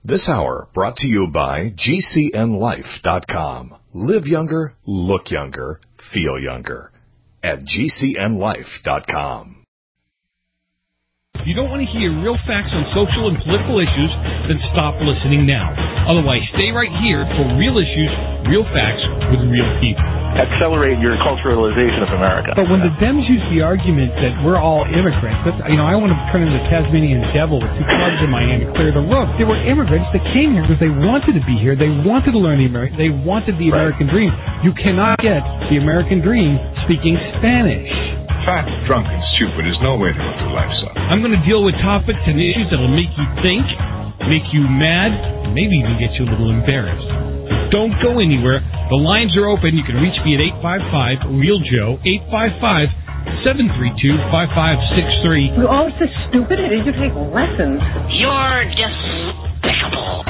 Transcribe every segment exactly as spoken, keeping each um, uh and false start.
This hour brought to you by G C N life dot com. Live younger, look younger, feel younger. At G C N life dot com. If you don't want to hear real facts on social and political issues, then stop listening now. Otherwise, stay right here for real issues, real facts with real people. Accelerate your culturalization of America. But when the Dems use the argument that we're all immigrants, that's, you know, I want to turn into the Tasmanian devil with two clubs in my hand to clear the road. They were immigrants that came here because they wanted to be here. They wanted to learn the American. They wanted the Right. American dream. You cannot get the American dream speaking Spanish. Fat, drunk, and stupid is no way to go through life, son. I'm going to deal with topics and issues that will make you think, make you mad, and maybe even get you a little embarrassed. Don't go anywhere. The lines are open. You can reach me at eight five five, REAL Joe, eight five five, seven three two, five five six three. You're all so stupid. I need to take lessons. You're despicable.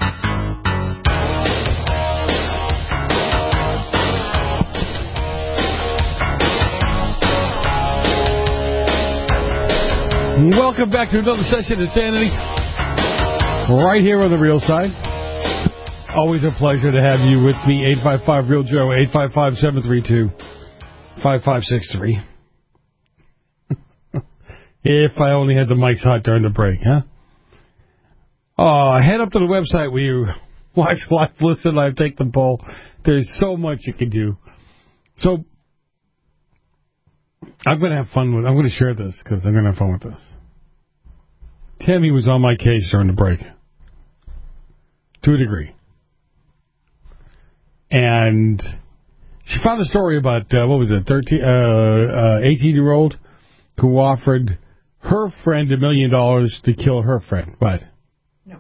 Welcome back to another session of Insanity. Right here on the Real Side. Always a pleasure to have you with me. eight five five, REAL Joe, eight five five, seven three two, five five six three. If I only had the mics hot during the break, huh? Oh, head up to the website where you watch, live, listen, live, take the poll. There's so much you can do. So, I'm going to have fun with I'm going to share this because I'm going to have fun with this. Tammy was on my case during the break. To a degree. And she found a story about, uh, what was it, thirteen, uh, uh, eighteen-year-old who offered her friend a million dollars to kill her friend. What? No.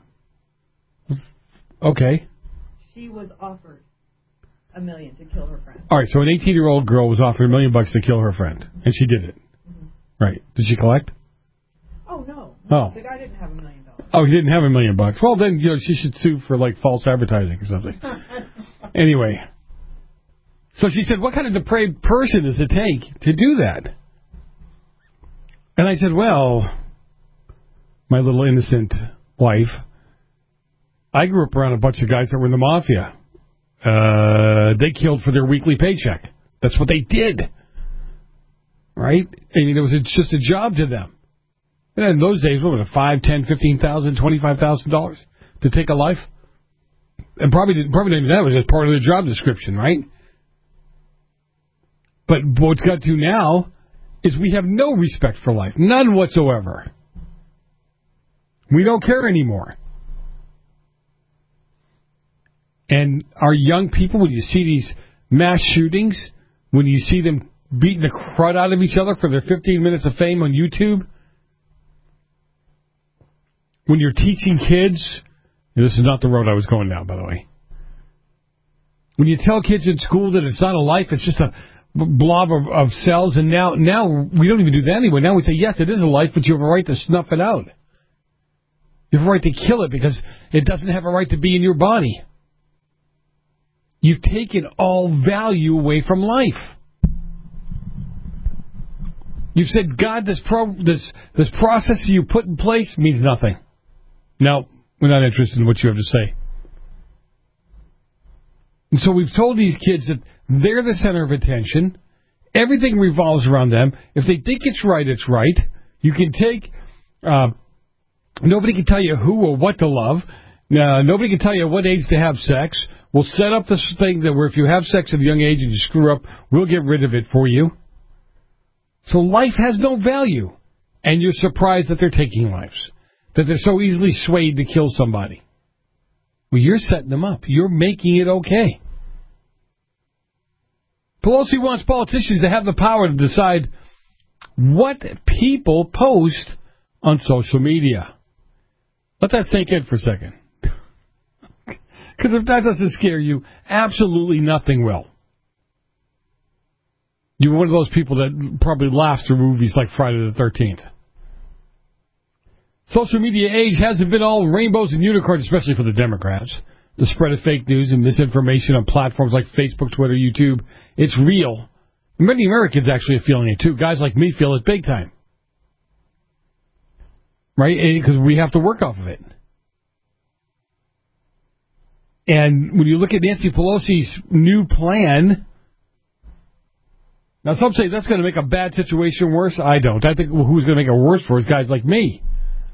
Okay. She was offered a million to kill her friend. All right, so an eighteen-year-old girl was offered a million bucks to kill her friend, and she did it. Mm-hmm. Right. Did she collect? Oh, no. Oh. The guy didn't have a million dollars. Oh, he didn't have a million bucks. Well, then, you know, she should sue for, like, false advertising or something. Anyway. So she said, what kind of depraved person does it take to do that? And I said, well, my little innocent wife, I grew up around a bunch of guys that were in the mafia. Uh, they killed for their weekly paycheck. That's what they did. Right? I mean, it was just a job to them. And in those days, what was it, five, ten, fifteen thousand, twenty-five thousand dollars to take a life? And probably, probably not even that was just part of the job description, right? But what's got to now is we have no respect for life. None whatsoever. We don't care anymore. And our young people, when you see these mass shootings, when you see them beating the crud out of each other for their fifteen minutes of fame on YouTube, when you're teaching kids, and this is not the road I was going down, by the way. When you tell kids in school that it's not a life, it's just a blob of, of cells, and now, now we don't even do that anymore. Now we say, yes, it is a life, but you have a right to snuff it out. You have a right to kill it because it doesn't have a right to be in your body. You've taken all value away from life. You've said, God, this pro- this this process you put in place means nothing. No, we're not interested in what you have to say. And so we've told these kids that they're the center of attention. Everything revolves around them. If they think it's right, it's right. You can take... Uh, nobody can tell you who or what to love. Uh, nobody can tell you what age to have sex. We'll set up this thing that where if you have sex at a young age and you screw up, we'll get rid of it for you. So life has no value. And you're surprised that they're taking lives. That they're so easily swayed to kill somebody. Well, you're setting them up. You're making it okay. Pelosi wants politicians to have the power to decide what people post on social media. Let that sink in for a second. Because if that doesn't scare you, absolutely nothing will. You're one of those people that probably laughs through movies like Friday the thirteenth. Social media age hasn't been all rainbows and unicorns, especially for the Democrats. The spread of fake news and misinformation on platforms like Facebook, Twitter, YouTube, it's real. Many Americans actually are feeling it, too. Guys like me feel it big time. Right? Because we have to work off of it. And when you look at Nancy Pelosi's new plan, now some say that's going to make a bad situation worse. I don't. I think who's going to make it worse for it is guys like me.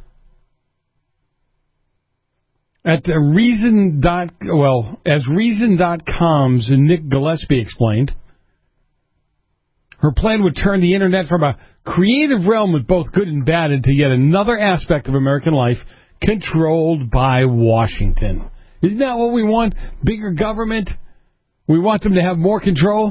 At the Reason. Dot, well, as Reason dot com's Nick Gillespie explained, her plan would turn the Internet from a creative realm with both good and bad into yet another aspect of American life controlled by Washington. Isn't that what we want? Bigger government? We want them to have more control?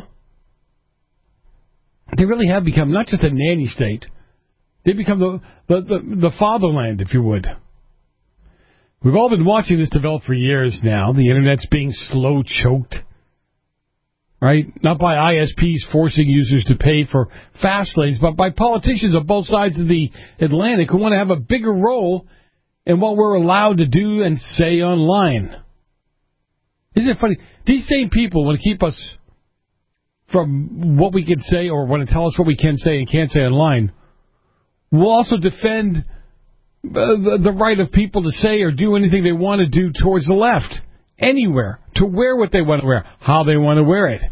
They really have become not just a nanny state. They've become the, the, the, the fatherland, if you would. We've all been watching this develop for years now. The Internet's being slow choked. Right? Not by I S Ps forcing users to pay for fast lanes, but by politicians on both sides of the Atlantic who want to have a bigger role in what we're allowed to do and say online. Isn't it funny? These same people want to keep us from what we can say or want to tell us what we can say and can't say online. We'll also defend uh, the, the right of people to say or do anything they want to do towards the left. Anywhere. To wear what they want to wear. How they want to wear it.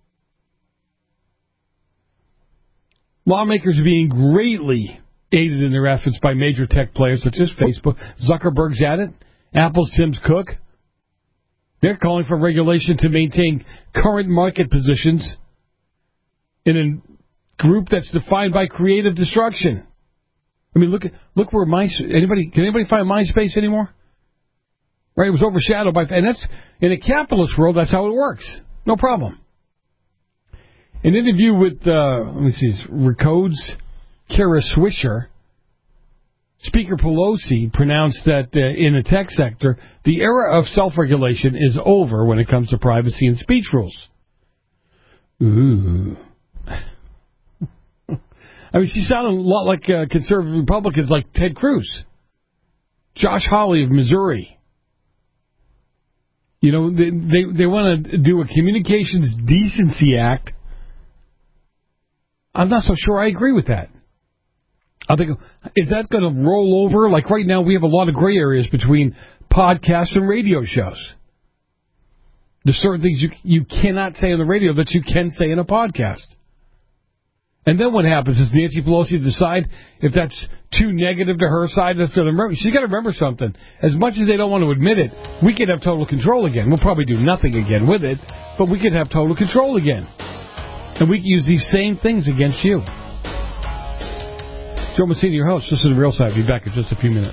Lawmakers are being greatly aided in their efforts by major tech players such as Facebook. Zuckerberg's at it. Apple's Tim Cook. They're calling for regulation to maintain current market positions in a group that's defined by creative destruction. I mean, look at look where my anybody can anybody find MySpace anymore? Right, it was overshadowed by, and that's in a capitalist world. That's how it works. No problem. An interview with uh, let me see, Recode's Kara Swisher. Speaker Pelosi pronounced that uh, in the tech sector, the era of self-regulation is over when it comes to privacy and speech rules. Ooh. I mean, she sounded a lot like uh, conservative Republicans like Ted Cruz. Josh Hawley of Missouri. You know, they they, they want to do a Communications Decency Act. I'm not so sure I agree with that. I think, is that going to roll over? Like right now we have a lot of gray areas between podcasts and radio shows. There's certain things you you cannot say on the radio that you can say in a podcast. And then what happens is Nancy Pelosi decide if that's too negative to her side. She's got to remember something. As much as they don't want to admit it, we could have total control again. We'll probably do nothing again with it, but we could have total control again. And we can use these same things against you. Joe Messina, your host. This is The Real Side. I'll be back in just a few minutes.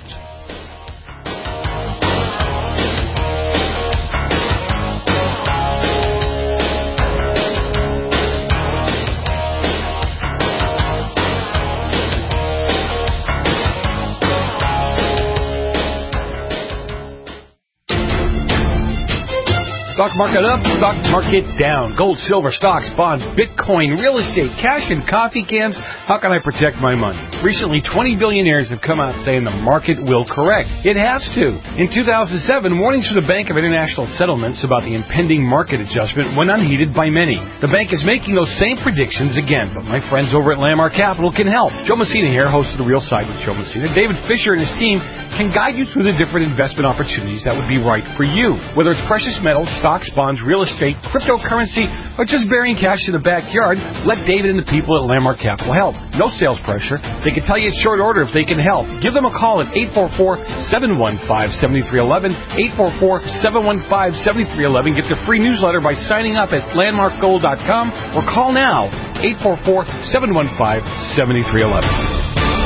Stock market up, stock market down. Gold, silver, stocks, bonds, Bitcoin, real estate, cash, and coffee cans. How can I protect my money? Recently, twenty billionaires have come out saying the market will correct. It has to. In two thousand seven, warnings from the Bank of International Settlements about the impending market adjustment went unheeded by many. The bank is making those same predictions again, but my friends over at Landmark Capital can help. Joe Messina here, host of The Real Side with Joe Messina. David Fisher and his team can guide you through the different investment opportunities that would be right for you. Whether it's precious metals, stocks, bonds, real estate, cryptocurrency, or just burying cash in the backyard, let David and the people at Landmark Capital help. No sales pressure. They can tell you at short order if they can help. Give them a call at eight four four, seven one five, seven three one one, eight four four, seven one five, seven three one one. Get the free newsletter by signing up at landmark gold dot com or call now, eight four four, seven one five, seven three one one.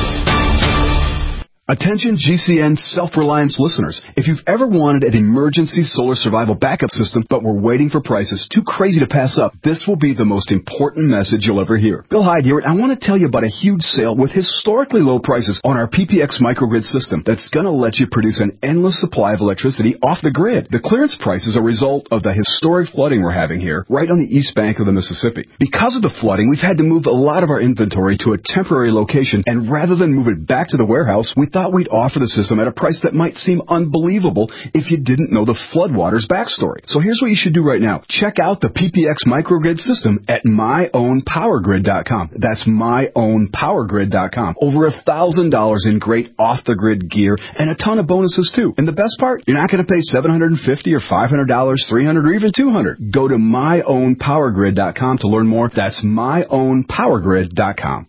Attention G C N Self-Reliance listeners. If you've ever wanted an emergency solar survival backup system but were waiting for prices too crazy to pass up, this will be the most important message you'll ever hear. Bill Hyde here, and I want to tell you about a huge sale with historically low prices on our P P X microgrid system that's going to let you produce an endless supply of electricity off the grid. The clearance price is a result of the historic flooding we're having here right on the east bank of the Mississippi. Because of the flooding, we've had to move a lot of our inventory to a temporary location, and rather than move it back to the warehouse, we thought thought we'd offer the system at a price that might seem unbelievable if you didn't know the Floodwaters backstory. So here's what you should do right now. Check out the P P X microgrid system at my own power grid dot com. That's my own power grid dot com. Over a thousand dollars in great off-the-grid gear and a ton of bonuses too. And the best part, you're not going to pay seven hundred fifty dollars or five hundred dollars, three hundred dollars or even two hundred dollars. Go to my own power grid dot com to learn more. That's my own power grid dot com.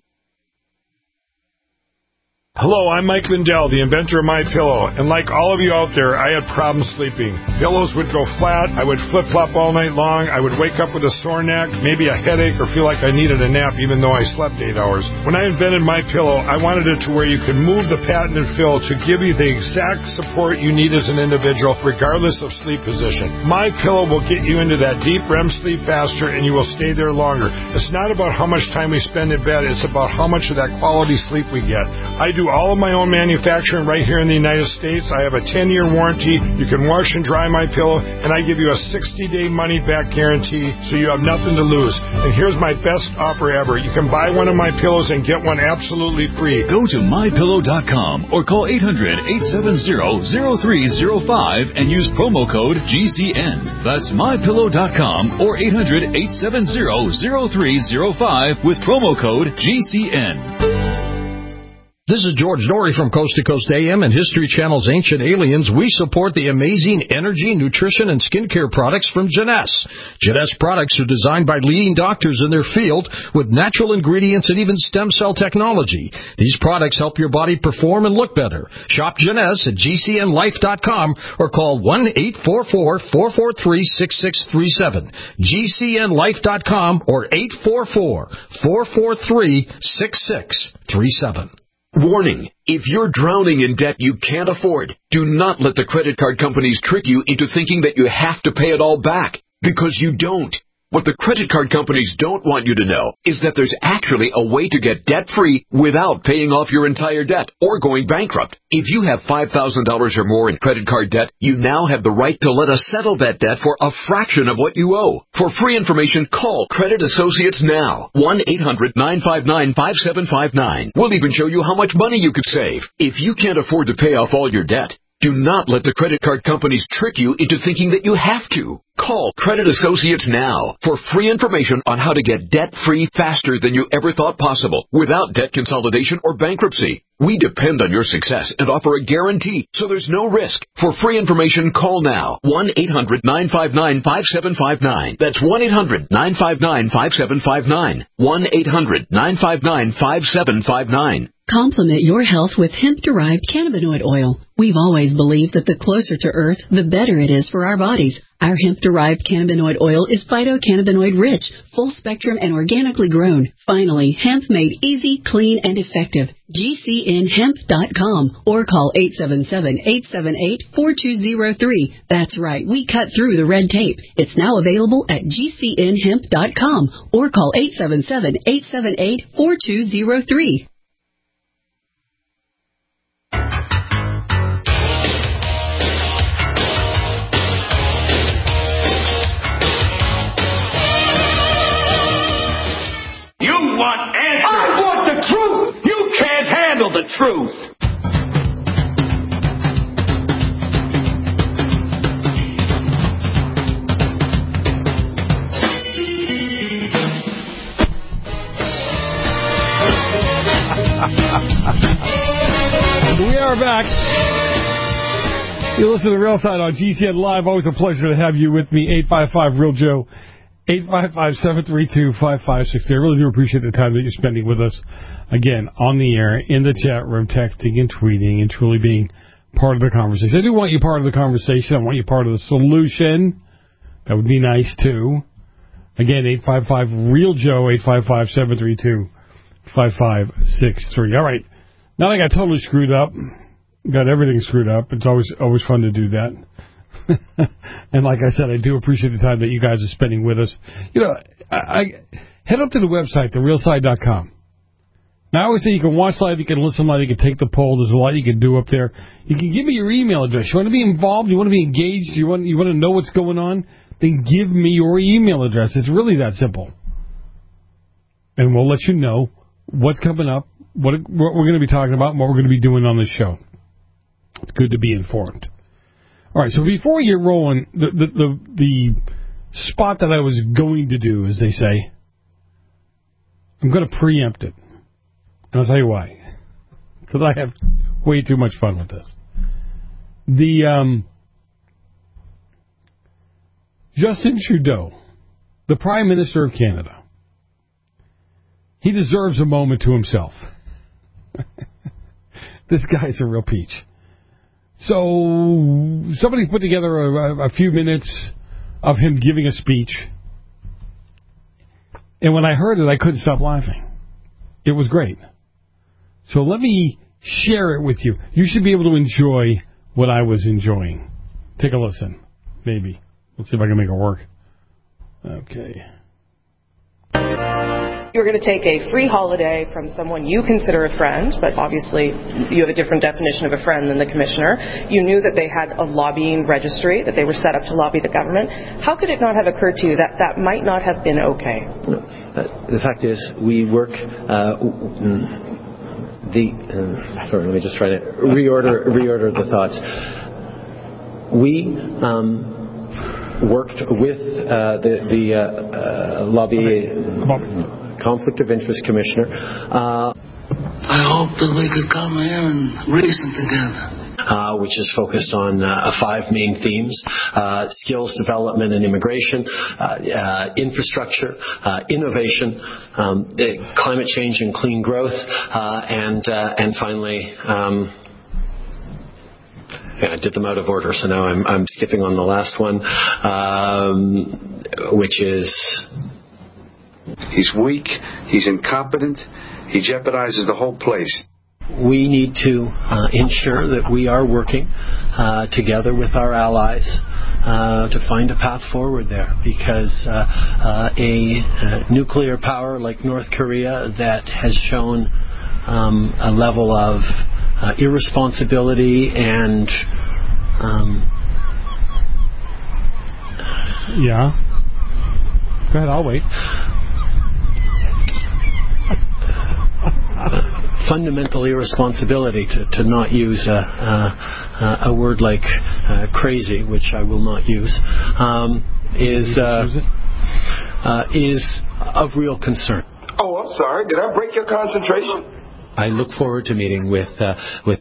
Hello, I'm Mike Lindell, the inventor of MyPillow, and like all of you out there, I had problems sleeping. Pillows would go flat, I would flip-flop all night long, I would wake up with a sore neck, maybe a headache, or feel like I needed a nap even though I slept eight hours. When I invented MyPillow, I wanted it to where you could move the patented fill to give you the exact support you need as an individual, regardless of sleep position. MyPillow will get you into that deep R E M sleep faster, and you will stay there longer. It's not about how much time we spend in bed, it's about how much of that quality sleep we get. I do all of my own manufacturing right here in the United States. I have a ten-year warranty. You can wash and dry my pillow, and I give you a sixty-day money-back guarantee, so you have nothing to lose. And here's my best offer ever. You can buy one of my pillows and get one absolutely free. Go to my pillow dot com or call eight hundred, eight seven zero, zero three zero five and use promo code G C N. That's my pillow dot com or eight hundred, eight seven zero, zero three zero five with promo code G C N. This is George Norrie from Coast to Coast A M and History Channel's Ancient Aliens. We support the amazing energy, nutrition, and skincare products from Jeunesse. Jeunesse products are designed by leading doctors in their field with natural ingredients and even stem cell technology. These products help your body perform and look better. Shop Jeunesse at G C N life dot com or call one eight four four, four four three, six six three seven. G C N life dot com or eight four four, four four three, six six three seven. Warning, if you're drowning in debt you can't afford, do not let the credit card companies trick you into thinking that you have to pay it all back, because you don't. What the credit card companies don't want you to know is that there's actually a way to get debt-free without paying off your entire debt or going bankrupt. If you have five thousand dollars or more in credit card debt, you now have the right to let us settle that debt for a fraction of what you owe. For free information, call Credit Associates now. one eight hundred, nine five nine, five seven five nine. We'll even show you how much money you could save. If you can't afford to pay off all your debt, do not let the credit card companies trick you into thinking that you have to. Call Credit Associates now for free information on how to get debt-free faster than you ever thought possible without debt consolidation or bankruptcy. We depend on your success and offer a guarantee, so there's no risk. For free information, call now. one eight hundred, nine five nine, five seven five nine. That's one eight hundred, nine five nine, five seven five nine. one eight hundred, nine five nine, five seven five nine. Complement your health with hemp-derived cannabinoid oil. We've always believed that the closer to Earth, the better it is for our bodies. Our hemp-derived cannabinoid oil is phytocannabinoid-rich, full-spectrum, and organically grown. Finally, hemp made easy, clean, and effective. G C N hemp dot com or call eight seven seven, eight seven eight, four two zero three. That's right, we cut through the red tape. It's now available at G C N hemp dot com or call eight seven seven, eight seven eight, four two zero three. You want answers. I want the truth. You can't handle the truth. We are back. You listen to Real Side on G C N Live. Always a pleasure to have you with me. eight five five, real Joe. eight five five, seven three two, five five six zero. I really do appreciate the time that you're spending with us. Again, on the air, in the chat room, texting and tweeting, and truly being part of the conversation. I do want you part of the conversation. I want you part of the solution. That would be nice, too. Again, eight five five, real Joe, eight five five, seven three two, five five six three. All right. Now I got totally screwed up. Got everything screwed up. It's always always fun to do that. And like I said, I do appreciate the time that you guys are spending with us. You know, I, I head up to the website, the real side dot com. Now, I always say you can watch live, you can listen live, you can take the poll. There's a lot you can do up there. You can give me your email address. You want to be involved? You want to be engaged? You want you want to know what's going on? Then give me your email address. It's really that simple. And we'll let you know what's coming up, what, what we're going to be talking about and what we're going to be doing on this show. It's good to be informed. All right, so before we get rolling, the, the, the, the spot that I was going to do, as they say, I'm going to preempt it. And I'll tell you why. Because I have way too much fun with this. The um, Justin Trudeau, the Prime Minister of Canada, he deserves a moment to himself. This guy's a real peach. So somebody put together a, a few minutes of him giving a speech. And when I heard it, I couldn't stop laughing. It was great. So let me share it with you. You should be able to enjoy what I was enjoying. Take a listen. Maybe. Let's see if I can make it work. Okay. You're going to take a free holiday from someone you consider a friend, but obviously you have a different definition of a friend than the commissioner. You knew that they had a lobbying registry, that they were set up to lobby the government. How could it not have occurred to you that that might not have been okay? No. Uh, the fact is, we work... Uh, the uh, sorry, let me just try to reorder reorder the thoughts. We... Um, worked with uh, the, the uh, uh, lobby uh, conflict of interest commissioner. Uh, I hope that we could come here and reason together. Uh, which is focused on uh, five main themes: uh, skills development and immigration, uh, uh, infrastructure, uh, innovation, um, climate change and clean growth, uh, and uh, and finally. Um, Yeah, I did them out of order, so now I'm, I'm skipping on the last one, um, which is... He's weak, he's incompetent, he jeopardizes the whole place. We need to uh, ensure that we are working uh, together with our allies uh, to find a path forward there, because uh, uh, a, a nuclear power like North Korea that has shown um, a level of Uh, irresponsibility and um, yeah. Go ahead, I'll wait. uh, fundamental irresponsibility to, to not use a, a, a word like uh, crazy, which I will not use, um, is uh, uh, is of real concern. Oh, I'm sorry. Did I break your concentration? I look forward to meeting with uh, with.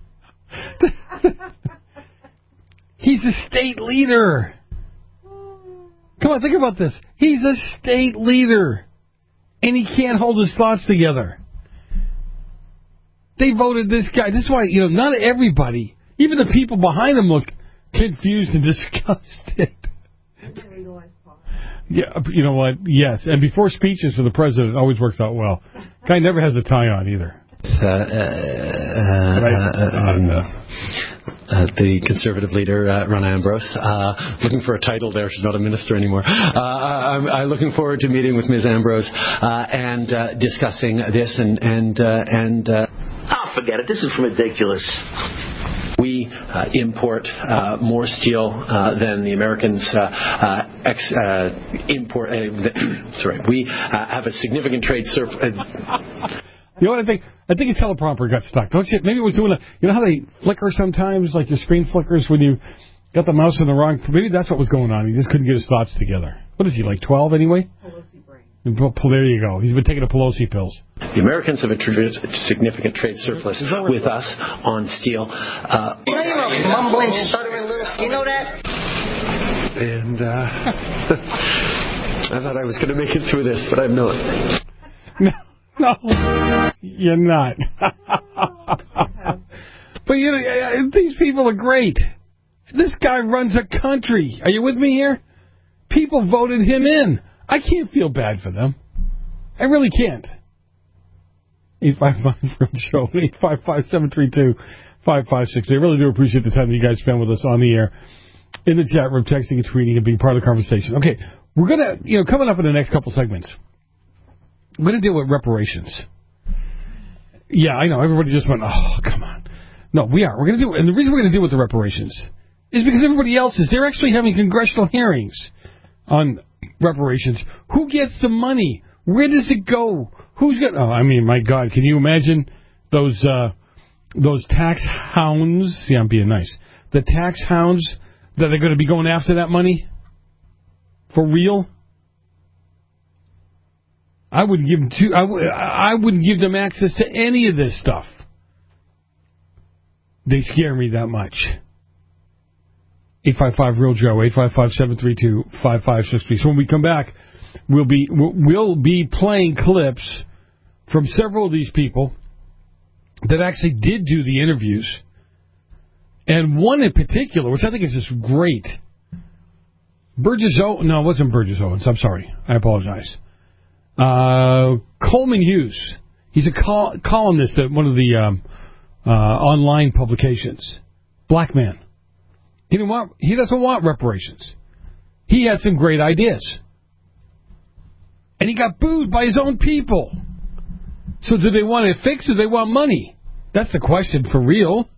He's a state leader. Come on, think about this. He's a state leader, and he can't hold his thoughts together. They voted this guy. This is why, you know, not everybody, even the people behind him, look confused and disgusted. Yeah, you know what? Yes, and before speeches for the president, it always works out well. Guy never has a tie on either. Uh, uh, uh, um, uh, the Conservative leader, uh, Rona Ambrose, uh, looking for a title there. She's not a minister anymore. Uh, I'm, I'm looking forward to meeting with Miz Ambrose uh, and uh, discussing this and and uh, and. Uh, oh, forget it. This is ridiculous. We uh, import uh, more steel uh, than the Americans uh, uh, ex, uh, import. Uh, sorry, we uh, have a significant trade surplus. Uh, You know what I think? I think a teleprompter got stuck. Don't you? Maybe it was doing a... You know how they flicker sometimes, like your screen flickers when you got the mouse in the wrong... Maybe that's what was going on. He just couldn't get his thoughts together. What is he, like twelve anyway? Pelosi brain. There you go. He's been taking the Pelosi pills. The Americans have introduced a significant trade surplus with us on steel. Uh, you know you're a mumbling, stuttering little... You know that? And uh, I thought I was going to make it through this, but I'm not. No. No, you're not. But you know, these people are great. This guy runs a country. Are you with me here? People voted him in. I can't feel bad for them. I really can't. eight five five Real Show, eight five five, seven three two, five five six. I really do appreciate the time that you guys spend with us on the air, in the chat room, texting and tweeting and being part of the conversation. Okay, we're going to, you know, coming up in the next couple segments, we're going to deal with reparations. Yeah, I know. Everybody just went, oh, come on. No, we are. We're going to do, and the reason we're going to deal with the reparations is because everybody else is. They're actually having congressional hearings on reparations. Who gets the money? Where does it go? Who's going to... Oh, I mean, my God, can you imagine those uh, those tax hounds? Yeah, I'm being nice. The tax hounds that are going to be going after that money? For real? I wouldn't give them two, I, w- I wouldn't give them access to any of this stuff. They scare me that much. eight five five real Joe, eight five five, seven three two, five five six three. So when we come back, we'll be we'll be playing clips from several of these people that actually did do the interviews. And one in particular, which I think is just great. Burgess Owens, no, it wasn't Burgess Owens. I'm sorry. I apologize. Uh, Coleman Hughes. He's a col- columnist at one of the um, uh, online publications. Black man. He didn't want. He doesn't want reparations. He had some great ideas, and he got booed by his own people. So, do they want it fixed, or do they want money? That's the question for real.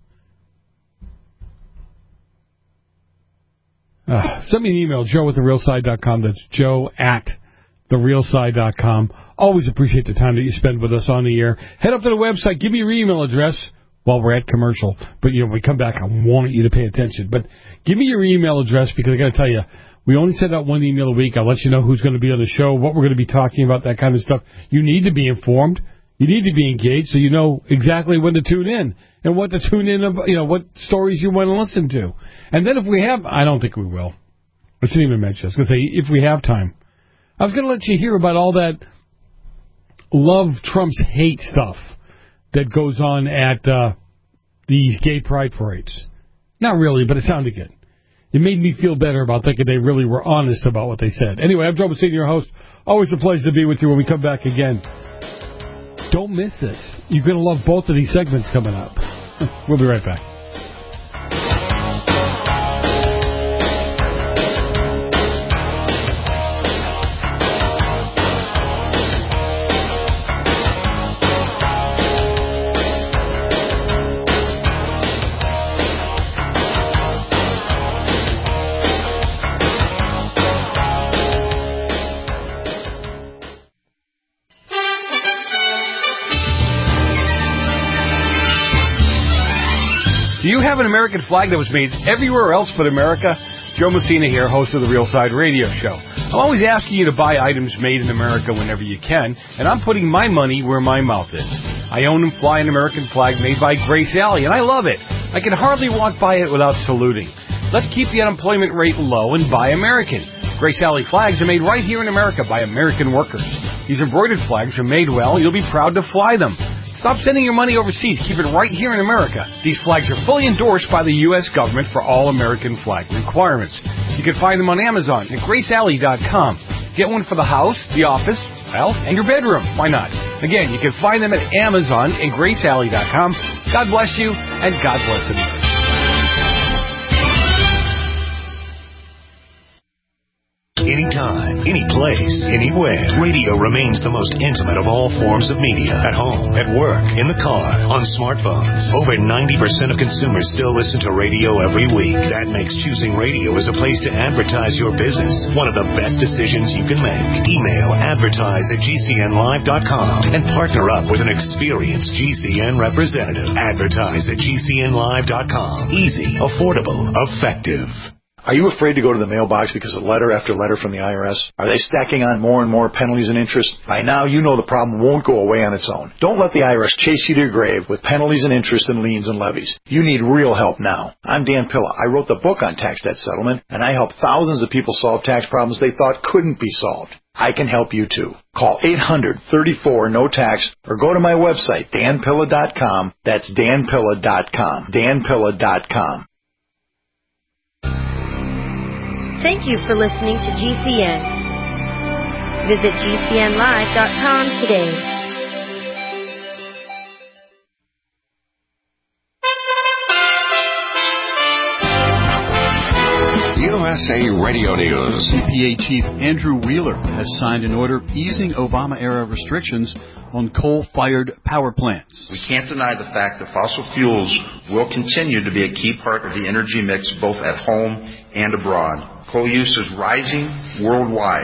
Uh, send me an email, joe at the real side dot com. That's joe at the real side dot com. Always appreciate the time that you spend with us on the air. Head up to the website. Give me your email address while we're at commercial. But, you know, when we come back, I want you to pay attention. But give me your email address because I got to tell you, we only send out one email a week. I'll let you know who's going to be on the show, what we're going to be talking about, that kind of stuff. You need to be informed. You need to be engaged so you know exactly when to tune in and what to tune in about, you know, what stories you want to listen to. And then if we have, I don't think we will. I shouldn't even mention this. I was going to say, if we have time. I was going to let you hear about all that love Trump's hate stuff that goes on at uh, these gay pride parades. Not really, but it sounded good. It made me feel better about thinking they really were honest about what they said. Anyway, I'm Joe Messina, your host. Always a pleasure to be with you when we come back again. Don't miss this. You're going to love both of these segments coming up. We'll be right back. Do you have an American flag that was made everywhere else but America? Joe Messina here, host of the Real Side Radio Show. I'm always asking you to buy items made in America whenever you can, and I'm putting my money where my mouth is. I own and fly an American flag made by Grace Alley, and I love it. I can hardly walk by it without saluting. Let's keep the unemployment rate low and buy American. Grace Alley flags are made right here in America by American workers. These embroidered flags are made well. You'll be proud to fly them. Stop sending your money overseas. Keep it right here in America. These flags are fully endorsed by the U S government for all American flag requirements. You can find them on Amazon at grace alley dot com. Get one for the house, the office, well, and your bedroom. Why not? Again, you can find them at Amazon and grace alley dot com. God bless you, and God bless America. Anytime, any place, anywhere. Radio remains the most intimate of all forms of media. At home, at work, in the car, on smartphones. Over ninety percent of consumers still listen to radio every week. That makes choosing radio as a place to advertise your business one of the best decisions you can make. Email advertise at g c n live dot com and partner up with an experienced G C N representative. Advertise at g c n live dot com. Easy, affordable, effective. Are you afraid to go to the mailbox because of letter after letter from the I R S? Are they stacking on more and more penalties and interest? By now, you know the problem won't go away on its own. Don't let the I R S chase you to your grave with penalties and interest and liens and levies. You need real help now. I'm Dan Pilla. I wrote the book on tax debt settlement, and I helped thousands of people solve tax problems they thought couldn't be solved. I can help you too. Call eight hundred, thirty-four, no tax or go to my website, dan pilla dot com. That's dan pilla dot com. dan pilla dot com. Thank you for listening to G C N. Visit g c n live dot com today. U S A Radio News. E P A Chief Andrew Wheeler has signed an order easing Obama-era restrictions on coal-fired power plants. We can't deny the fact that fossil fuels will continue to be a key part of the energy mix both at home and abroad. Coal use is rising worldwide.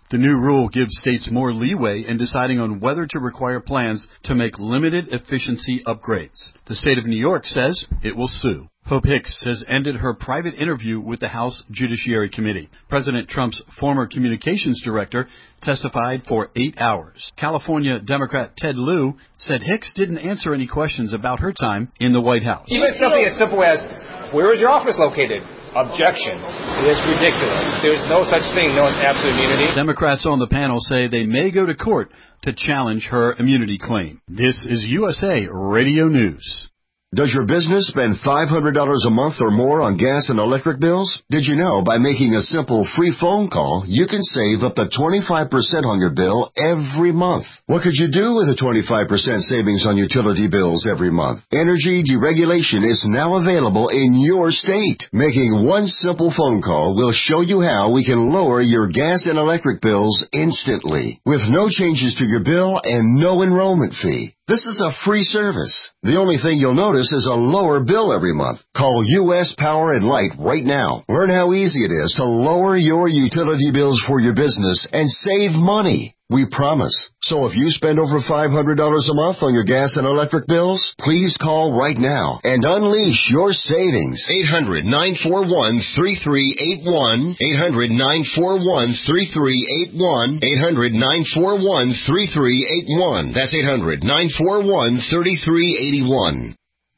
The new rule gives states more leeway in deciding on whether to require plans to make limited efficiency upgrades. The state of New York says it will sue. Hope Hicks has ended her private interview with the House Judiciary Committee. President Trump's former communications director testified for eight hours. California Democrat Ted Lieu said Hicks didn't answer any questions about her time in the White House. Even something as simple as, where is your office located? Objection. It is ridiculous. There's no such thing known as absolute immunity. Democrats on the panel say they may go to court to challenge her immunity claim. This is U S A Radio News. Does your business spend five hundred dollars a month or more on gas and electric bills? Did you know by making a simple free phone call, you can save up to twenty-five percent on your bill every month? What could you do with a twenty-five percent savings on utility bills every month? Energy deregulation is now available in your state. Making one simple phone call will show you how we can lower your gas and electric bills instantly, with no changes to your bill and no enrollment fee. This is a free service. The only thing you'll notice is a lower bill every month. Call U S Power and Light right now. Learn how easy it is to lower your utility bills for your business and save money. We promise. So if you spend over five hundred dollars a month on your gas and electric bills, please call right now and unleash your savings. eight hundred, nine four one, three three eight one. eight hundred, nine four one, three three eight one. eight hundred, nine four one, three three eight one. That's eight hundred, nine four one, three three eight one.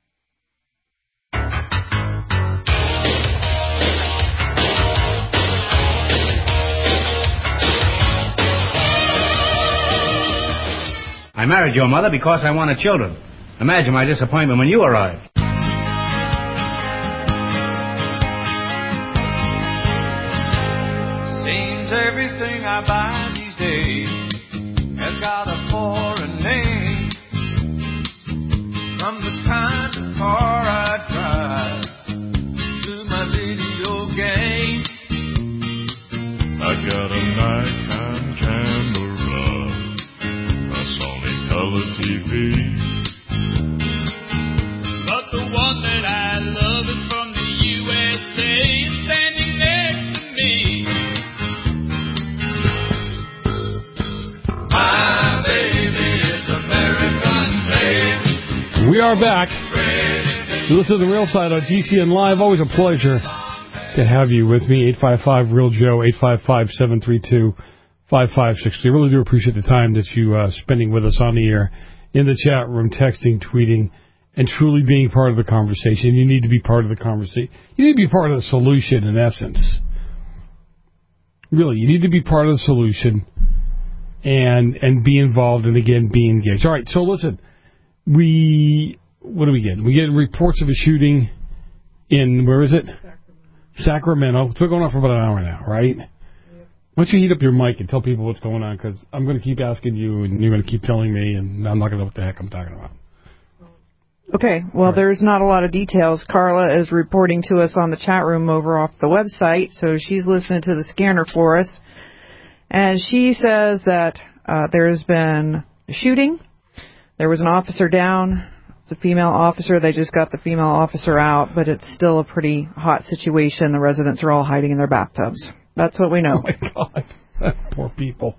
I married your mother because I wanted children. Imagine my disappointment when you arrived. Seems everything I buy these days has got a foreign name. From the kind of car I drive to my video game. I got a Nikon camera, a Sony color T V, but the one that I love is from the U S A, standing next to me. My baby is American baby. We are back. You listen to The Real Side on G C N Live. Always a pleasure to have you with me. eight five five, real Joe, eight five five, seven three two, five five six three. I really do appreciate the time that you are uh, spending with us on the air, in the chat room, texting, tweeting, and truly being part of the conversation. You need to be part of the conversation. You need to be part of the solution, in essence. Really, you need to be part of the solution and and be involved and, again, be engaged. All right, so listen. We, what do we get? We get reports of a shooting in, where is it? Sacramento. Sacramento. It's been going on for about an hour now, right? Why don't you heat up your mic and tell people what's going on, because I'm going to keep asking you, and you're going to keep telling me, and I'm not going to know what the heck I'm talking about. Okay, well, right. There's not a lot of details. Carla is reporting to us on the chat room over off the website, so she's listening to the scanner for us. And she says that uh, there's been a shooting. There was an officer down. It's a female officer. They just got the female officer out, but it's still a pretty hot situation. The residents are all hiding in their bathtubs. That's what we know. Oh, my God. Poor people.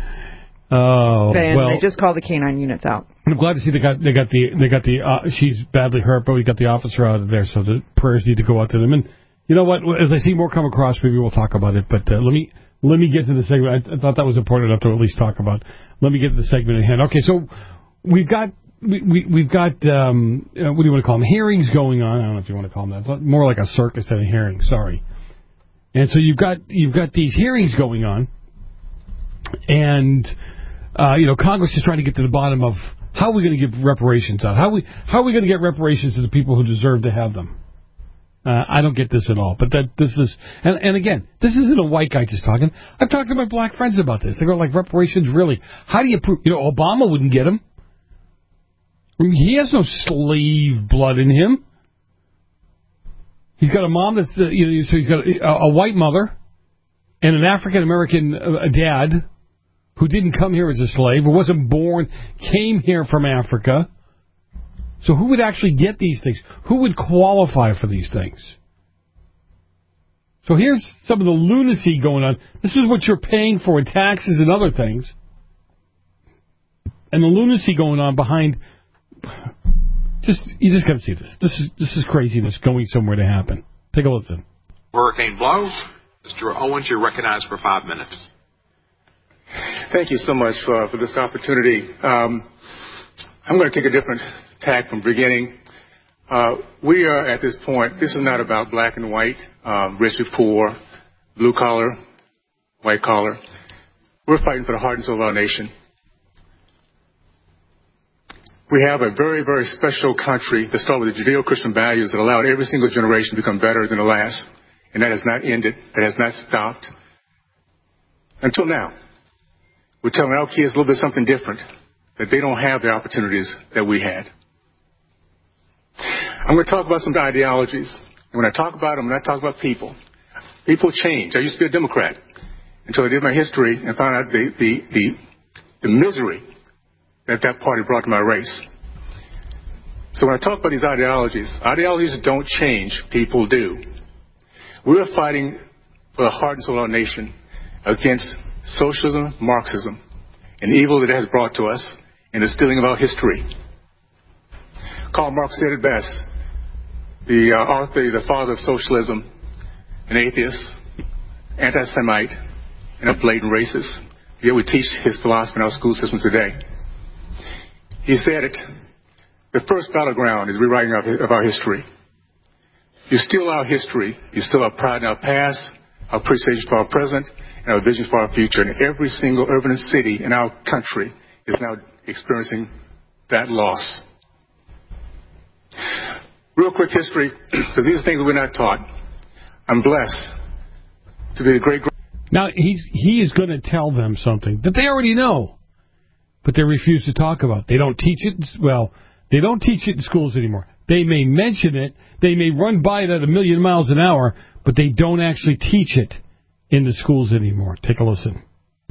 Oh, and well, they just called the canine units out. I'm glad to see they got they got the they got the uh, she's badly hurt, but we got the officer out of there, so the prayers need to go out to them. And you know what? As I see more come across, maybe we'll talk about it. But uh, let me let me get to the segment. I, I thought that was important enough to at least talk about. Let me get to the segment at hand. Okay, so we've got we, we we've got um, uh, what do you want to call them? Hearings going on. I don't know if you want to call them that. More like a circus than a hearing. Sorry. And so you've got you've got these hearings going on, and uh, you know Congress is trying to get to the bottom of how are we going to give reparations out? How we how are we going to get reparations to the people who deserve to have them? Uh, I don't get this at all. But that this is and, and again, this isn't a white guy just talking. I've talked to my black friends about this. They go like reparations, really? How do you prove? You know, Obama wouldn't get them. I mean, he has no slave blood in him. He's got a mom that's, uh, you know, so he's got a, a white mother and an African-American uh, dad who didn't come here as a slave, who wasn't born, came here from Africa. So who would actually get these things? Who would qualify for these things? So here's some of the lunacy going on. This is what you're paying for in taxes and other things. And the lunacy going on behind... Just You just got to see this. This is this is craziness going somewhere to happen. Take a listen. Hurricane blows. Mister Owens, you're recognized for five minutes. Thank you so much for, for this opportunity. Um, I'm going to take a different tack from the beginning. Uh, we are at this point, this is not about black and white, um, rich or poor, blue collar, white collar. We're fighting for the heart and soul of our nation. We have a very, very special country that started with the Judeo-Christian values that allowed every single generation to become better than the last. And that has not ended. That has not stopped. Until now. We're telling our kids a little bit something different, that they don't have the opportunities that we had. I'm going to talk about some ideologies. And when I talk about them, I'm not talking about people. People change. I used to be a Democrat until I did my history and found out the, the, the, the misery that that party brought to my race. So when I talk about these ideologies, ideologies don't change, people do. We're fighting for the heart and soul of our nation against socialism, Marxism, and evil that it has brought to us and the stealing of our history. Karl Marx said it best, the uh, author, the father of socialism, an atheist, anti-Semite, and a blatant racist. Yet we teach his philosophy in our school systems today. He said it, the first battleground is rewriting of our history. You steal our history, you steal our pride in our past, our appreciation for our present, and our visions for our future. And every single urban city in our country is now experiencing that loss. Real quick history, because these are things that we're not taught. I'm blessed to be a great... Now, he's, he is going to tell them something that they already know, but they refuse to talk about. They don't teach it, well, they don't teach it in schools anymore. They may mention it, they may run by it at a million miles an hour, but they don't actually teach it in the schools anymore. Take a listen.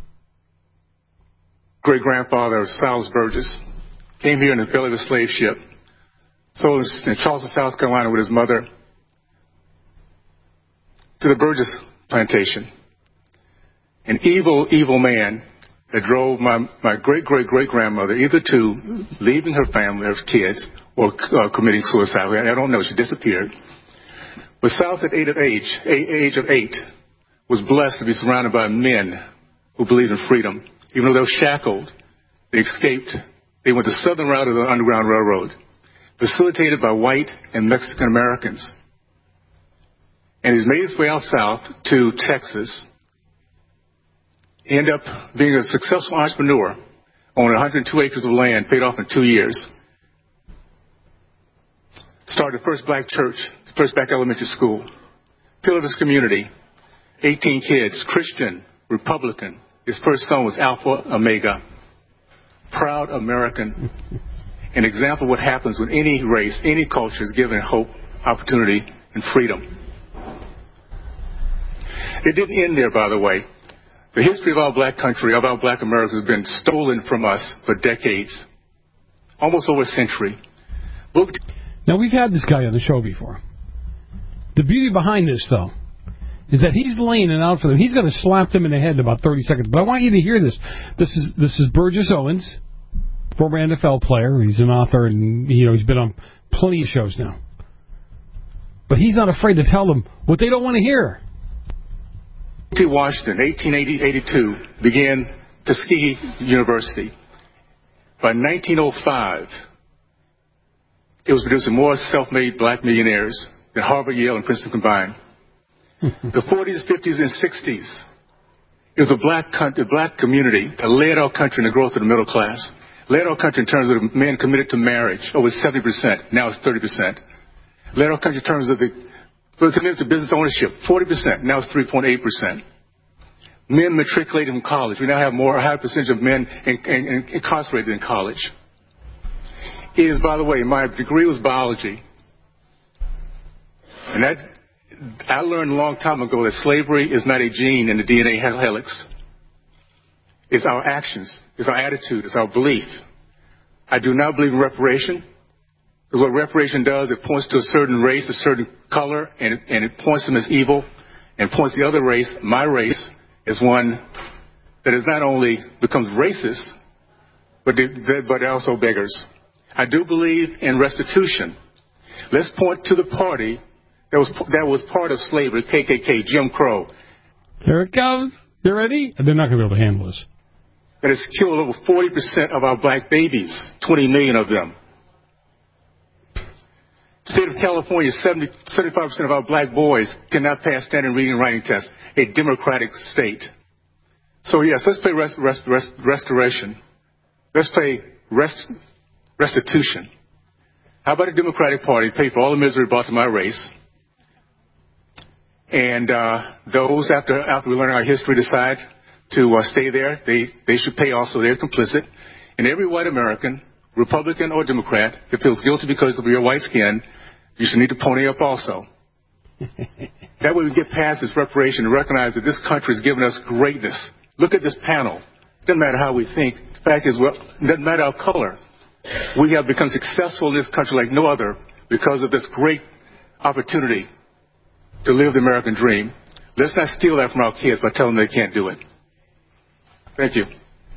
Great-grandfather of Silas Burgess came here in the belly of a slave ship, sold in Charleston, South Carolina with his mother to the Burgess plantation. An evil, evil man that drove my, my great-great-great-grandmother either to leaving her family, her kids, or uh, committing suicide. I don't know. She disappeared. But Silas, at eight of age, age of eight, was blessed to be surrounded by men who believed in freedom. Even though they were shackled, they escaped. They went the southern route of the Underground Railroad, facilitated by white and Mexican Americans. And he's made his way out south to Texas. He ended up being a successful entrepreneur, owning one hundred two acres of land, paid off in two years. Started the first black church, the first black elementary school. Pillar of his community, eighteen kids, Christian, Republican. His first son was Alpha Omega. Proud American. An example of what happens when any race, any culture is given hope, opportunity, and freedom. It didn't end there, by the way. The history of our black country, of our black Americans, has been stolen from us for decades, almost over a century. Book now, we've had this guy on the show before. The beauty behind this, though, is that he's laying it out for them. He's going to slap them in the head in about thirty seconds. But I want you to hear this. This is this is Burgess Owens, former N F L player. He's an author, and you know he's been on plenty of shows now. But he's not afraid to tell them what they don't want to hear. T. Washington, eighteen eighty-two, began Tuskegee University. By nineteen oh five, it was producing more self-made black millionaires than Harvard, Yale, and Princeton combined. The forties, fifties, and sixties, it was a black, country, black community that led our country in the growth of the middle class, led our country in terms of men committed to marriage, over seventy percent, now it's thirty percent. Led our country in terms of the committed to business ownership, forty percent, now it's three point eight percent. Men matriculated from college. We now have more, a higher percentage of men in, in, in, incarcerated in college. It is, by the way, my degree was biology. And that, I learned a long time ago that slavery is not a gene in the D N A helix. It's our actions, it's our attitude, it's our belief. I do not believe in reparation. Because what reparation does, it points to a certain race, a certain color, and it, and it points them as evil. and points the other race, my race, as one that is not only becomes racist, but, but also beggars. I do believe in restitution. Let's point to the party that was, that was part of slavery, K K K, Jim Crow. Here it comes. You ready? They're not going to be able to handle this. That has killed over forty percent of our black babies, twenty million of them. The state of California, seventy, seventy-five percent of our black boys cannot pass standard reading and writing tests, a democratic state. So, yes, let's play rest, rest, rest, restoration. Let's play rest, restitution. How about a Democratic Party pay for all the misery brought to my race? And uh, those, after after we learn our history, decide to uh, stay there, they, they should pay also. They're complicit. And every white American, Republican or Democrat, that feels guilty because of your white skin, you should need to pony up also. That way we get past this reparation and recognize that this country has given us greatness. Look at this panel. It doesn't matter how we think. The fact is, well, it doesn't matter our color. We have become successful in this country like no other because of this great opportunity to live the American dream. Let's not steal that from our kids by telling them they can't do it. Thank you.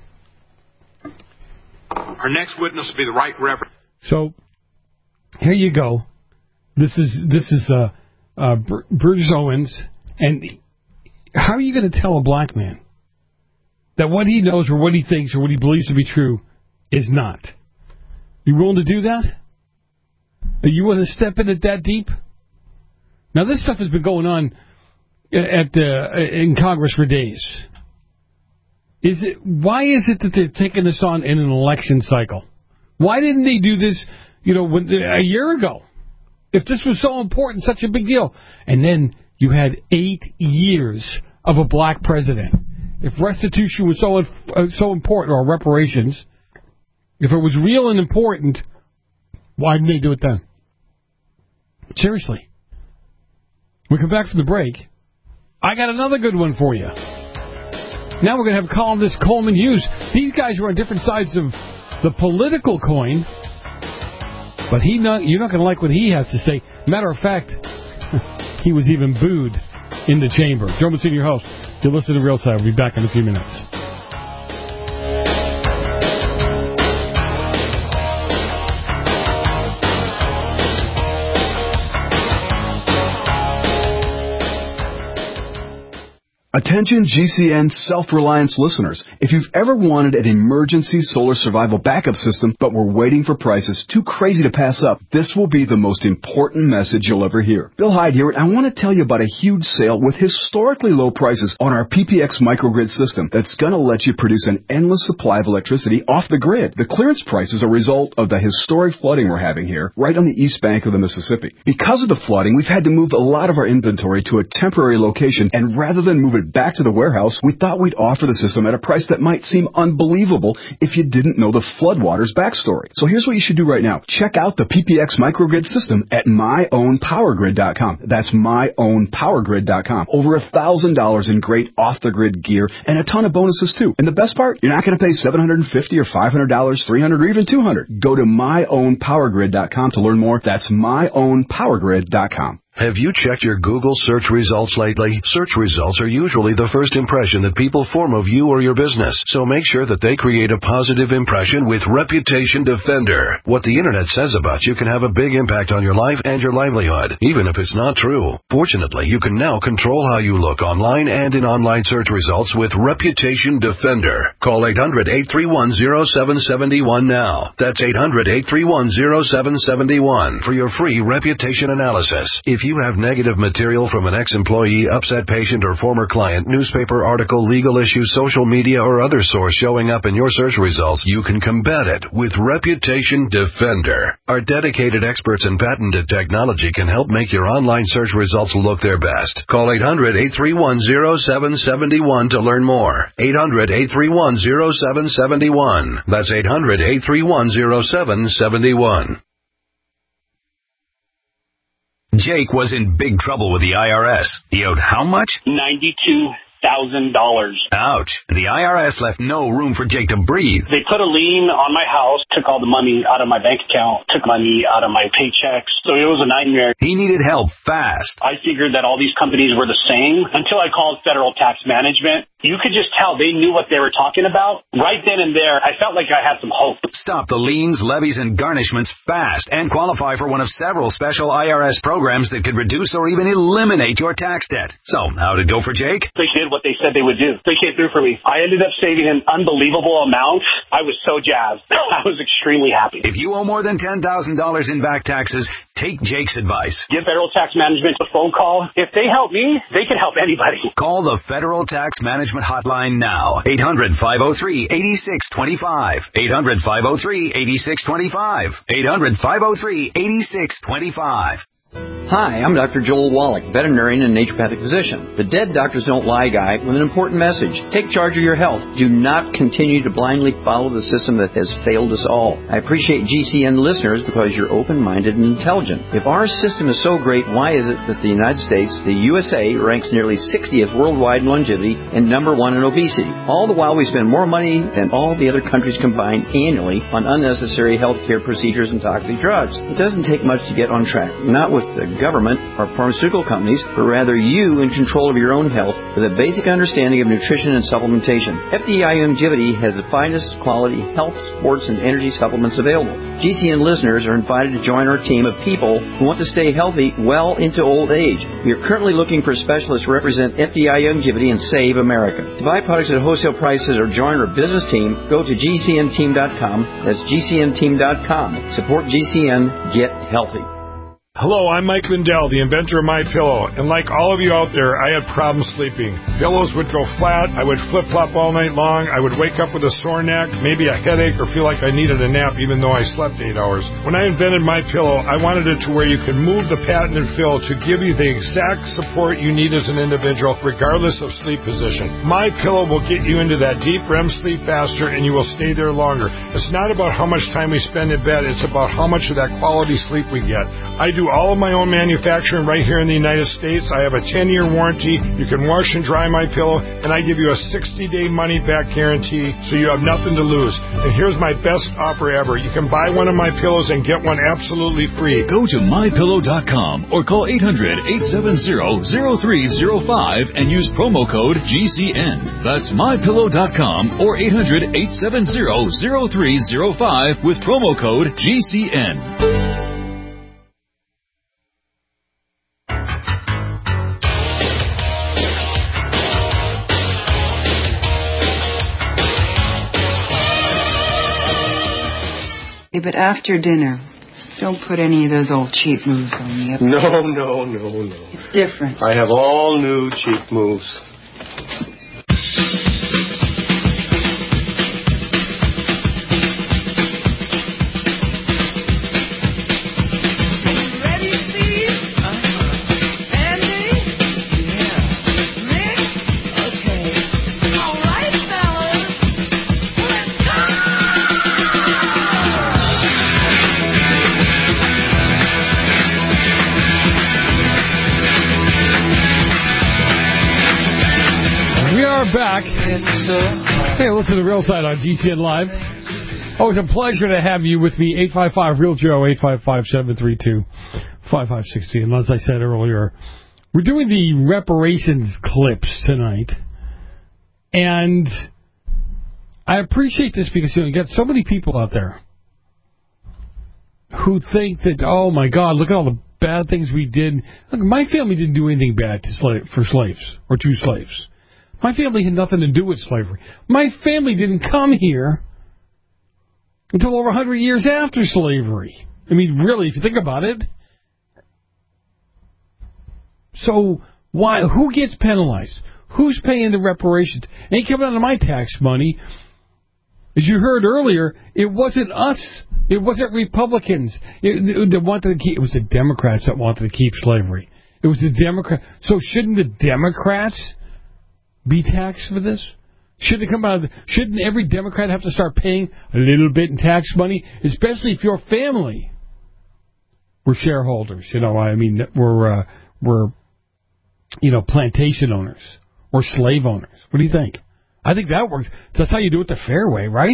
Our next witness will be the Right Reverend. So, here you go. This is this is uh, uh, Br- Bruce Owens, and how are you going to tell a black man that what he knows or what he thinks or what he believes to be true is not? You willing to do that? Are you willing to step in it that deep? Now, this stuff has been going on at uh, in Congress for days. Is it? Why is it that they're taking this on in an election cycle? Why didn't they do this, you know, when, a year ago? If this was so important, such a big deal. And then you had eight years of a black president. If restitution was so uh, so important, or reparations, if it was real and important, why didn't they do it then? Seriously. We come back from the break. I got another good one for you. Now we're going to have columnist Coleman Hughes. These guys are on different sides of the political coin, but he not, you're not going to like what he has to say. Matter of fact, he was even booed in the chamber. Joe Mancini, your host. You're listening to Real Side. We'll be back in a few minutes. Attention G C N self-reliance listeners. If you've ever wanted an emergency solar survival backup system but were waiting for prices too crazy to pass up, this will be the most important message you'll ever hear. Bill Hyde here, and I want to tell you about a huge sale with historically low prices on our P P X microgrid system that's going to let you produce an endless supply of electricity off the grid. The clearance price is a result of the historic flooding we're having here right on the east bank of the Mississippi. Because of the flooding, we've had to move a lot of our inventory to a temporary location, and rather than move it back to the warehouse, we thought we'd offer the system at a price that might seem unbelievable if you didn't know the floodwaters backstory. So here's what you should do right now. Check out the P P X microgrid system at my own power grid dot com. That's my own power grid dot com. Over a thousand dollars in great off-the-grid gear and a ton of bonuses too. And the best part, you're not going to pay seven hundred fifty dollars or five hundred dollars, three hundred dollars or even two hundred dollars. Go to my own power grid dot com to learn more. That's my own power grid dot com. Have you checked your Google search results lately? Search results are usually the first impression that people form of you or your business, so make sure that they create a positive impression with Reputation Defender. What the internet says about you can have a big impact on your life and your livelihood, even if it's not true. Fortunately, you can now control how you look online and in online search results with Reputation Defender. Call eight hundred, eight three one, zero seven seven one now. That's eight hundred, eight three one, zero seven seven one for your free reputation analysis. If you have negative material from an ex-employee, upset patient, or former client, newspaper article, legal issue, social media, or other source showing up in your search results, you can combat it with Reputation Defender. Our dedicated experts in patented technology can help make your online search results look their best. Call eight hundred, eight three one, zero seven seven one to learn more. eight hundred, eight three one, zero seven seven one. That's eight hundred, eight three one, zero seven seven one. Jake was in big trouble with the I R S. He owed how much? ninety-two thousand dollars. Ouch. The I R S left no room for Jake to breathe. They put a lien on my house, took all the money out of my bank account, took money out of my paychecks. So it was a nightmare. He needed help fast. I figured that all these companies were the same until I called Federal Tax Management. You could just tell they knew what they were talking about. Right then and there, I felt like I had some hope. Stop the liens, levies, and garnishments fast and qualify for one of several special I R S programs that could reduce or even eliminate your tax debt. So, how'd it go for Jake? They did what they said they would do. They came through for me. I ended up saving an unbelievable amount. I was so jazzed. I was extremely happy. If you owe more than ten thousand dollars in back taxes, take Jake's advice. Give Federal Tax Management a phone call. If they help me, they can help anybody. Call the Federal Tax Management hotline now. eight hundred, five oh three, eight six two five. eight hundred, five oh three, eight six two five. eight hundred, five oh three, eight six two five. Hi, I'm Doctor Joel Wallach, veterinarian and naturopathic physician. The Dead Doctors Don't Lie guy with an important message. Take charge of your health. Do not continue to blindly follow the system that has failed us all. I appreciate G C N listeners because you're open-minded and intelligent. If our system is so great, why is it that the United States, the U S A, ranks nearly sixtieth worldwide in longevity and number one in obesity? All the while we spend more money than all the other countries combined annually on unnecessary healthcare procedures and toxic drugs. It doesn't take much to get on track. Not with the government or pharmaceutical companies, but rather you in control of your own health with a basic understanding of nutrition and supplementation. F D I Longevity has the finest quality health, sports, and energy supplements available. G C N listeners are invited to join our team of people who want to stay healthy well into old age. We are currently looking for specialists to represent F D I Longevity and Save America. To buy products at wholesale prices or join our business team, go to G C N team dot com. That's G C N team dot com. Support G C N. Get healthy. Hello, I'm Mike Lindell, the inventor of MyPillow, and like all of you out there, I had problems sleeping. Pillows would go flat, I would flip-flop all night long, I would wake up with a sore neck, maybe a headache, or feel like I needed a nap even though I slept eight hours. When I invented MyPillow, I wanted it to where you could move the patented fill to give you the exact support you need as an individual, regardless of sleep position. MyPillow will get you into that deep R E M sleep faster, and you will stay there longer. It's not about how much time we spend in bed, it's about how much of that quality sleep we get. I do all of my own manufacturing right here in the United States. I have a ten-year warranty. You can wash and dry my pillow, and I give you a sixty-day money-back guarantee, so you have nothing to lose. And here's my best offer ever. You can buy one of my pillows and get one absolutely free. Go to my pillow dot com or call eight hundred, eight seven zero, zero three zero five and use promo code G C N. That's my pillow dot com or eight hundred, eight seven zero, zero three zero five with promo code G C N. Yeah, but after dinner, don't put any of those old cheap moves on me. No, no, no, no. It's different. I have all new cheap moves. Back. Hey, listen to Real Side on G C N Live. Always a pleasure to have you with me. eight five five Real Joe, eight five five, seven three two, five five six zero. And as I said earlier, we're doing the reparations clips tonight. And I appreciate this because you know, you got so many people out there who think that, oh my God, look at all the bad things we did. Look, my family didn't do anything bad to slave, for slaves or to slaves. My family had nothing to do with slavery. My family didn't come here until over one hundred years after slavery. I mean, really, if you think about it. So, why? Who gets penalized? Who's paying the reparations? It ain't coming out of my tax money. As you heard earlier, it wasn't us. It wasn't Republicans. It, it, wanted to keep, it was the Democrats that wanted to keep slavery. It was the Democrats. So shouldn't the Democrats be taxed for this? Shouldn't it come out of the, shouldn't every Democrat have to start paying a little bit in tax money, especially if your family were shareholders? You know, I mean, we're uh, we're you know plantation owners or slave owners. What do you think? I think that works. That's how you do it the fair way, right?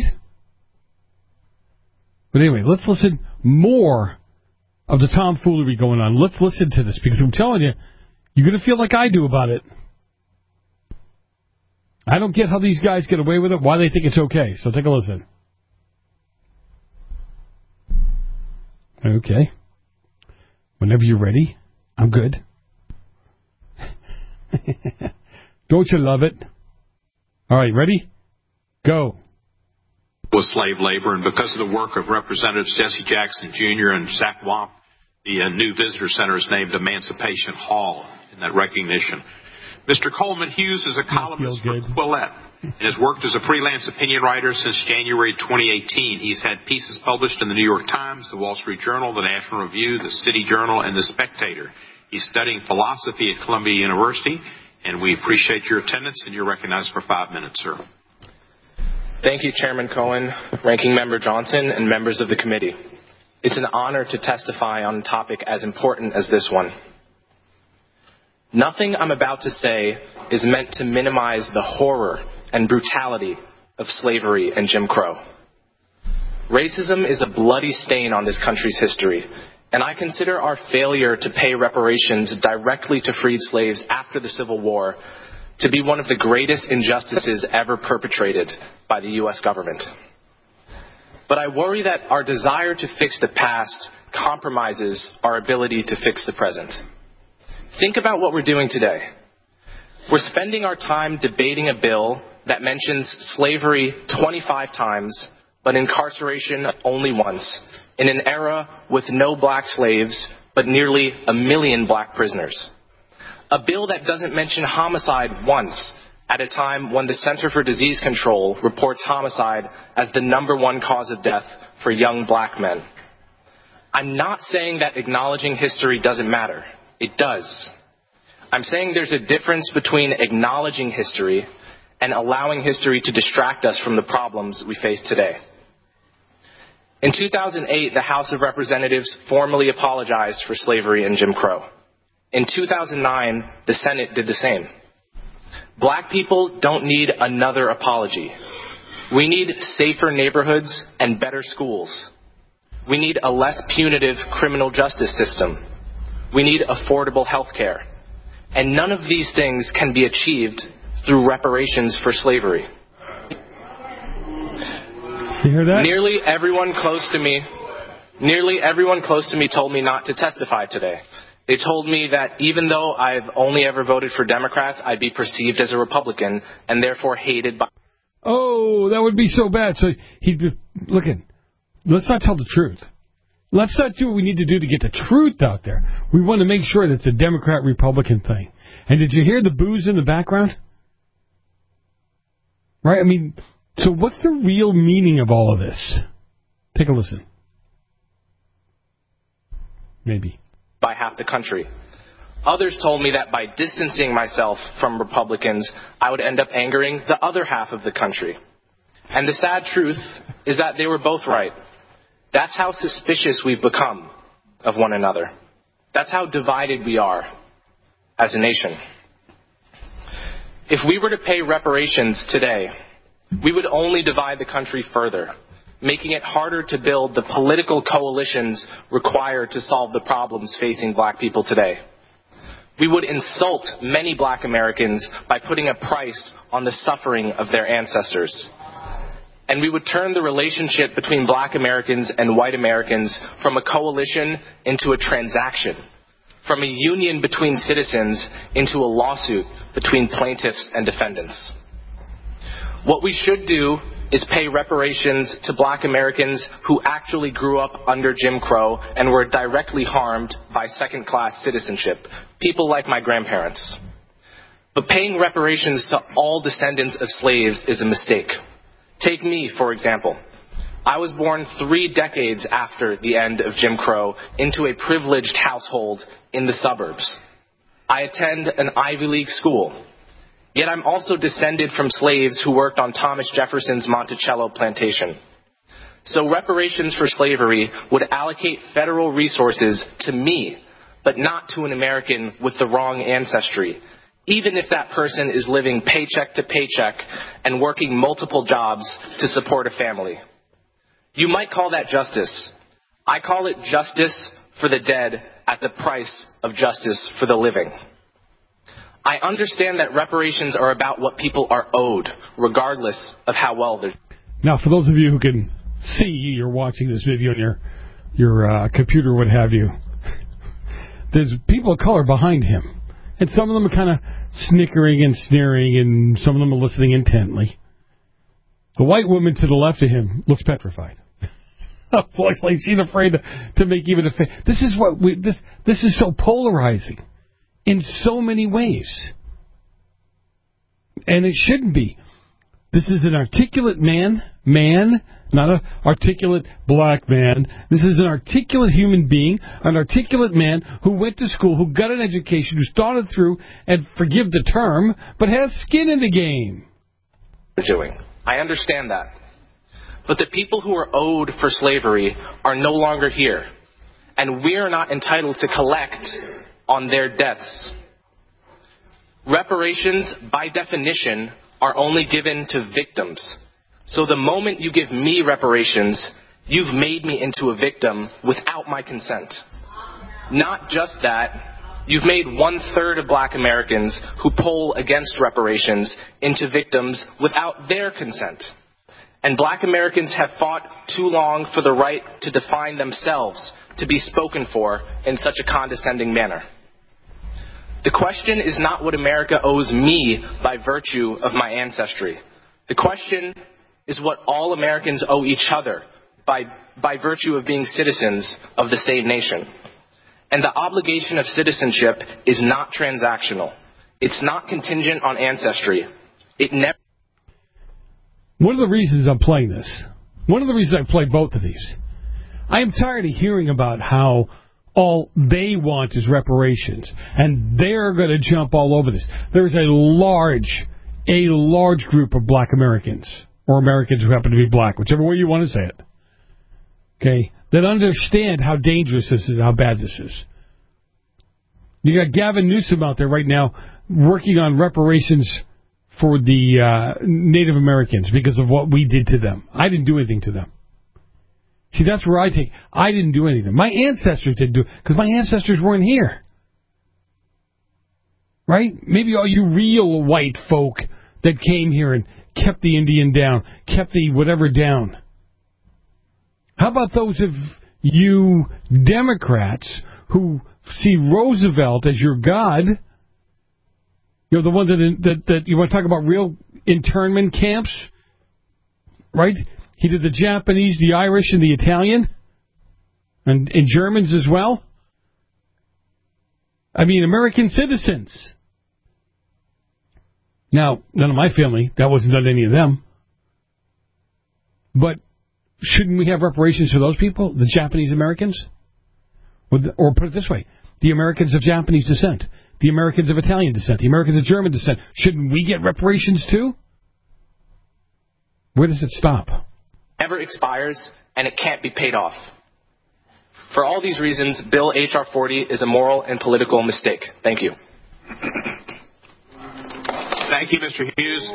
But anyway, let's listen more of the tomfoolery going on. Let's listen to this, because I'm telling you, you're going to feel like I do about it. I don't get how these guys get away with it, why they think it's okay. So take a listen. Okay. Whenever you're ready, I'm good. Don't you love it? All right, ready? Go. With slave labor, and because of the work of Representatives Jesse Jackson Junior and Zach Wamp, the uh, new visitor center is named Emancipation Hall in that recognition. Mister Coleman Hughes is a columnist for Quillette and has worked as a freelance opinion writer since January twenty eighteen. He's had pieces published in the New York Times, the Wall Street Journal, the National Review, the City Journal, and the Spectator. He's studying philosophy at Columbia University, and we appreciate your attendance, and you're recognized for five minutes, sir. Thank you, Chairman Cohen, Ranking Member Johnson, and members of the committee. It's an honor to testify on a topic as important as this one. Nothing I'm about to say is meant to minimize the horror and brutality of slavery and Jim Crow. Racism is a bloody stain on this country's history, and I consider our failure to pay reparations directly to freed slaves after the Civil War to be one of the greatest injustices ever perpetrated by the U S government. But I worry that our desire to fix the past compromises our ability to fix the present. Think about what we're doing today. We're spending our time debating a bill that mentions slavery twenty-five times, but incarceration only once, in an era with no black slaves, but nearly a million black prisoners. A bill that doesn't mention homicide once, at a time when the Center for Disease Control reports homicide as the number one cause of death for young black men. I'm not saying that acknowledging history doesn't matter. It does. I'm saying there's a difference between acknowledging history and allowing history to distract us from the problems we face today. In two thousand eight, the House of Representatives formally apologized for slavery and Jim Crow. In two thousand nine, the Senate did the same. Black people don't need another apology. We need safer neighborhoods and better schools. We need a less punitive criminal justice system. We need affordable health care. And none of these things can be achieved through reparations for slavery. You hear that? Nearly everyone close to me, nearly everyone close to me told me not to testify today. They told me that even though I've only ever voted for Democrats, I'd be perceived as a Republican and therefore hated by... Oh, that would be so bad. So he'd be... Looking, let's not tell the truth. Let's not do what we need to do to get the truth out there. We want to make sure that it's a Democrat-Republican thing. And did you hear the boos in the background? Right? I mean, so what's the real meaning of all of this? Take a listen. Maybe. By half the country. Others told me that by distancing myself from Republicans, I would end up angering the other half of the country. And the sad truth is that they were both right. That's how suspicious we've become of one another. That's how divided we are as a nation. If we were to pay reparations today, we would only divide the country further, making it harder to build the political coalitions required to solve the problems facing black people today. We would insult many black Americans by putting a price on the suffering of their ancestors. And we would turn the relationship between black Americans and white Americans from a coalition into a transaction, from a union between citizens into a lawsuit between plaintiffs and defendants. What we should do is pay reparations to black Americans who actually grew up under Jim Crow and were directly harmed by second-class citizenship, people like my grandparents. But paying reparations to all descendants of slaves is a mistake. Take me, for example. I was born three decades after the end of Jim Crow into a privileged household in the suburbs. I attend an Ivy League school. Yet I'm also descended from slaves who worked on Thomas Jefferson's Monticello plantation. So reparations for slavery would allocate federal resources to me, but not to an American with the wrong ancestry, even if that person is living paycheck to paycheck and working multiple jobs to support a family. You might call that justice. I call it justice for the dead at the price of justice for the living. I understand that reparations are about what people are owed, regardless of how well they're. Now, for those of you who can see, you're watching this video on your your uh, computer, what have you. There's people of color behind him, and some of them are kind of snickering and sneering, and some of them are listening intently. The white woman to the left of him looks petrified. Like she's afraid to, to make even a face. This is what we. This this is so polarizing in so many ways, and it shouldn't be. This is an articulate man, man, not an articulate black man. This is an articulate human being, an articulate man who went to school, who got an education, who's thought it through, and forgive the term, but has skin in the game. Doing. I understand that. But the people who are owed for slavery are no longer here, and we are not entitled to collect on their debts. Reparations, by definition, are only given to victims. So the moment you give me reparations, you've made me into a victim without my consent. Not just that, you've made one-third of black Americans who poll against reparations into victims without their consent. And black Americans have fought too long for the right to define themselves, to be spoken for in such a condescending manner. The question is not what America owes me by virtue of my ancestry. The question is what all Americans owe each other by, by virtue of being citizens of the same nation. And the obligation of citizenship is not transactional. It's not contingent on ancestry. It never... One of the reasons I'm playing this, one of the reasons I play both of these, I am tired of hearing about how all they want is reparations, and they're going to jump all over this. There's a large, a large group of black Americans, or Americans who happen to be black, whichever way you want to say it, okay, that understand how dangerous this is, how bad this is. You got Gavin Newsom out there right now working on reparations for the uh, Native Americans because of what we did to them. I didn't do anything to them. See, that's where I take, I didn't do anything. My ancestors didn't do it, because my ancestors weren't here. Right? Maybe all you real white folk that came here and kept the Indian down, kept the whatever down. How about those of you Democrats who see Roosevelt as your god? You know, the one that, that, that you want to talk about real internment camps? Right? He did the Japanese, the Irish, and the Italian, and, and Germans as well. I mean, American citizens. Now, none of my family, that wasn't done to any of them. But shouldn't we have reparations for those people, the Japanese Americans? Or, the, or put it this way, the Americans of Japanese descent, the Americans of Italian descent, the Americans of German descent. Shouldn't we get reparations too? Where does it stop? Never expires, and it can't be paid off. For all these reasons, Bill H R forty is a moral and political mistake. Thank you. Thank you, Mister Hughes.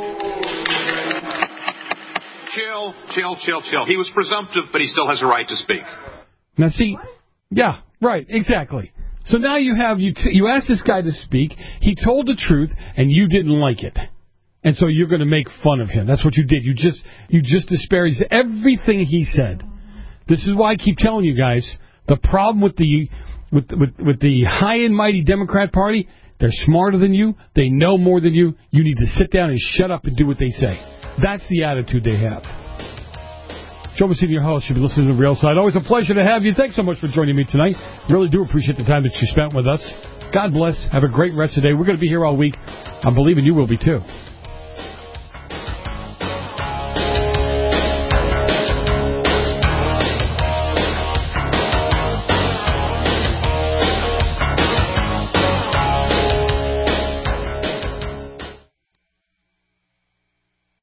Chill, chill, chill, chill. He was presumptive, but he still has a right to speak. Now, see, yeah, right, exactly. So now you have, you, t- you asked this guy to speak, he told the truth, and you didn't like it. And so you're going to make fun of him. That's what you did. You just you just disparaged everything he said. This is why I keep telling you guys, the problem with the with with, with the high and mighty Democrat Party, they're smarter than you. They know more than you. You need to sit down and shut up and do what they say. That's the attitude they have. Joe Messina, your host. You've been listening to The Real Side. Always a pleasure to have you. Thanks so much for joining me tonight. Really do appreciate the time that you spent with us. God bless. Have a great rest of the day. We're going to be here all week. I'm believing you will be too.